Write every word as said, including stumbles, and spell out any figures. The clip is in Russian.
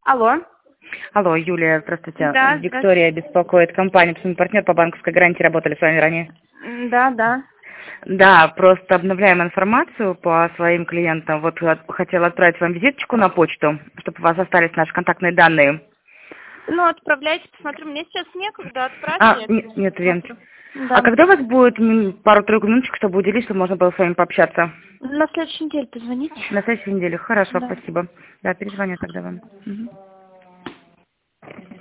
Алло. Алло, Юлия, здравствуйте. Да, Виктория беспокоит компания, мы партнер по банковской гарантии, работали с вами ранее. М, Да, да. Да, просто обновляем информацию по своим клиентам. Вот от- хотела отправить вам визиточку на почту, чтобы у вас остались наши контактные данные. Ну, отправляйте, посмотрю. Мне сейчас некогда, А, отправьте. нет, нет, Вен. Посмотрю. А Да. когда у вас будет м, пару-тройку минуточек, чтобы уделить, чтобы можно было с вами пообщаться? На следующей неделе позвоните. На следующей неделе. Хорошо, Да. спасибо. Да, перезвоню тогда вам. Мгм.